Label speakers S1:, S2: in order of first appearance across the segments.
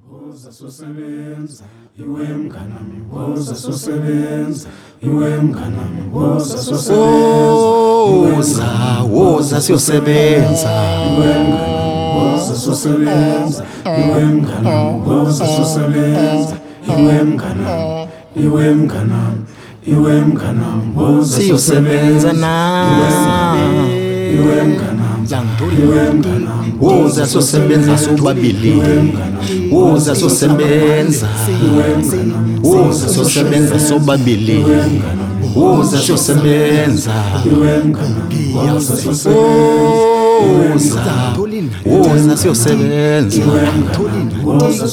S1: Woza sosebenza, iwe mnganami, woza sosebenza, iwe mnganami, woza sosebenza.
S2: Woza siyosebenza,
S1: Iwe mnganami, woza sosebenza, iwe mnganami, woza sosebenza, iwe mnganami, iwe mnganami, iwe mnganami, woza
S2: siyosebenza na
S1: iwe mnganami.
S2: Woza sosebenza sobabili, woza sosebenza, woza sosebenza sobabili, woza sosebenza, woza siyosebenza, woza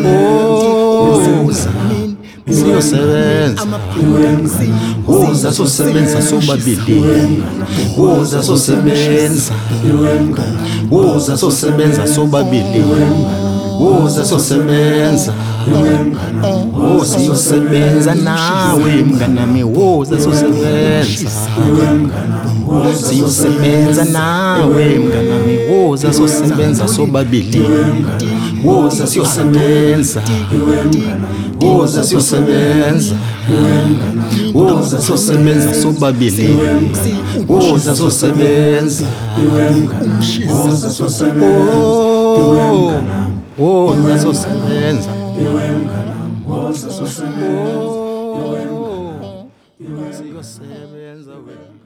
S2: siyosebenza, woza sosebenza sobabili, woza sosebenza, woza sosebenza sobabili, woza sosebenza, siyosebenza nawe mnganami, woza sosebenza, siyosebenza nawe mnganami, woza sosebenza sobabili, woza siyosebenza, woza siyosebenza, woza sosebenza sobabili, woza sosebenza, woza sosebenza, siyosebenza.